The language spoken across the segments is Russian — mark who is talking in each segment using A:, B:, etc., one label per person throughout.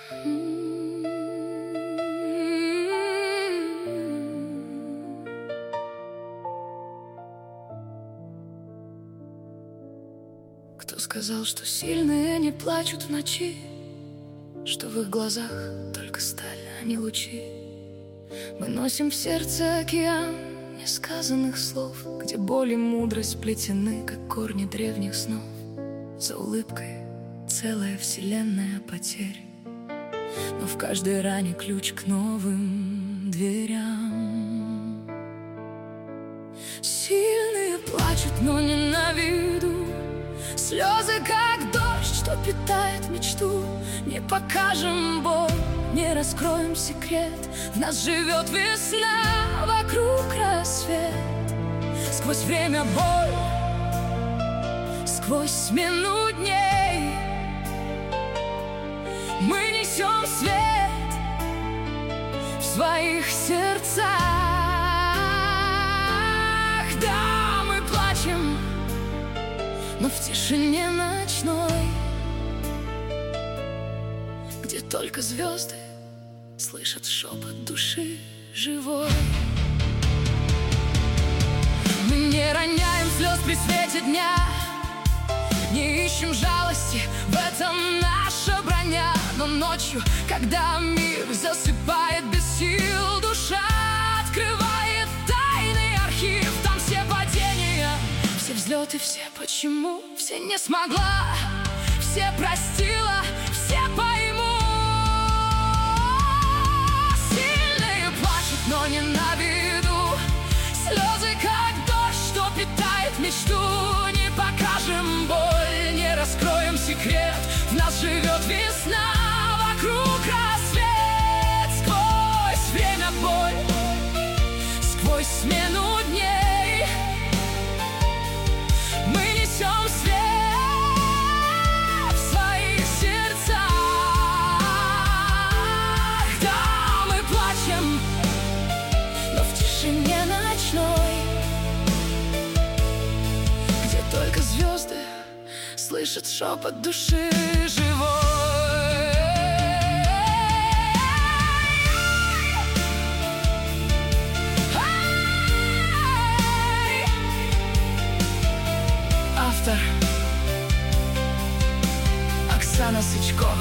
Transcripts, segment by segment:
A: Кто сказал, что сильные не плачут в ночи, что в их глазах только сталь, а не лучи? Мы носим в сердце океан несказанных слов, где боль и мудрость плетены, как корни древних снов. За улыбкой целая вселенная потерь, но в каждой ране ключ к новым дверям. Сильные плачут, но не на виду, слезы, как дождь, что питает мечту. Не покажем боль, не раскроем секрет, в нас живет весна, вокруг рассвет. Сквозь время боль, сквозь смену дней мы несем свет в своих сердцах. Да, мы плачем, но в тишине ночной, где только звезды слышат шепот души живой. Мы не роняем слез при свете дня, не ищем жалости, в этом наша броня. Но ночью, когда мир засыпает без сил, душа открывает тайный архив. Там все падения, все взлеты, все почему, все не смогла, все простила, все поймут. Сильные плачут, но не на виду, слезы, как дождь, что питает мечту. Не покажем боль, не раскроем секрет, в нас живет весна, вокруг рассвет. Сквозь время боль, сквозь смену дней мы несем свет в своих сердцах. Да, мы плачем, но в тишине ночной, где только звезды слышат шепот души живой. Автор Оксана Сычкова.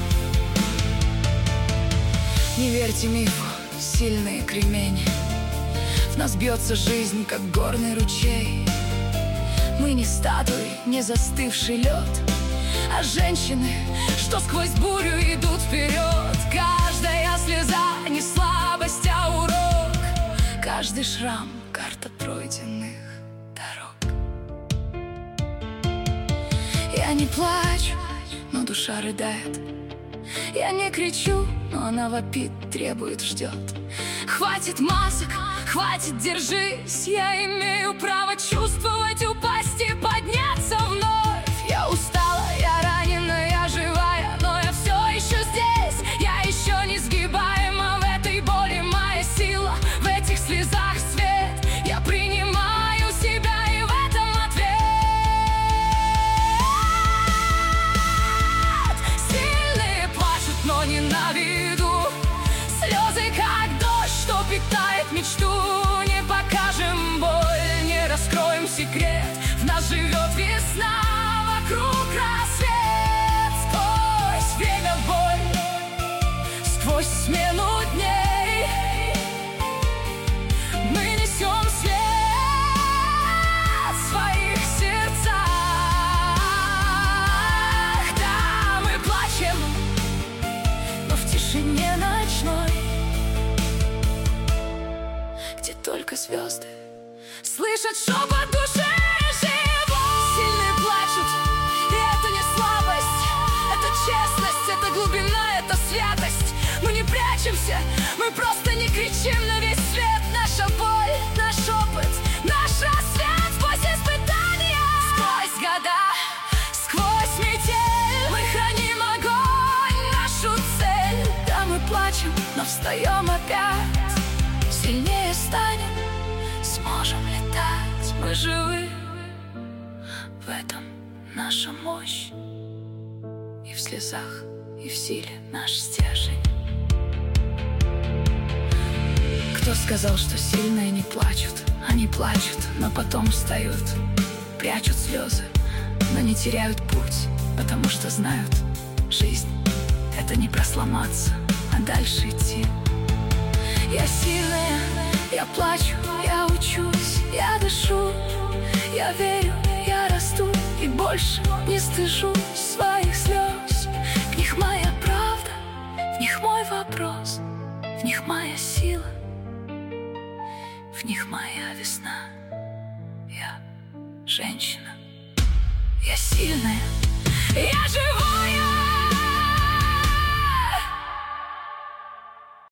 A: Не верьте мифу, сильные кремень, в нас бьется жизнь, как горный ручей. Мы не статуи, не застывший лед, а женщины, что сквозь бурю идут вперед. Каждая слеза не слабость, а урок, каждый шрам — карта пройденных дорог. Я не плачу, но душа рыдает. Я не кричу, но она вопит, требует, ждет. Хватит масок, хватит, держись. Я имею право чувствовать, упасть и подняться вновь. Я устала, я ранена, я живая, но я все еще здесь. Я еще не сгибаема, в этой боли моя сила, в этих слезах свет. Я принимаю себя, и в этом ответ. Сильные плачут, но не на виду, слезы, как дождь, что питает мечту. Не покажем боль, не раскроем секрет, в нас живет весна, вокруг рассвет. Сквозь время боль, сквозь смену дней мы несем свет в своих сердцах. Да, мы плачем, но в тишине ночной, где только звезды слышат шепот души живой. Сильные плачут, и это не слабость, это честность, это глубина, это святость. Мы не прячемся, мы просто не кричим на весь свет. Наша боль, наш опыт, наш рассвет. Сквозь испытания, сквозь года, сквозь метель мы храним огонь, нашу цель. Да, мы плачем, но встаем опять, сильнее станем, сможем летать. Мы живы, в этом наша мощь, и в слезах, и в силе наш стержень. Кто сказал, что сильные не плачут? Они плачут, но потом встают, прячут слезы, но не теряют путь, потому что знают, жизнь — это не про сломаться, а дальше идти. Я сильная, я плачу, я учусь, я дышу, я верю, я расту и больше не стыжусь своих слез. В них моя правда, в них мой вопрос, в них моя сила, в них моя весна. Я женщина, я сильная, я живу.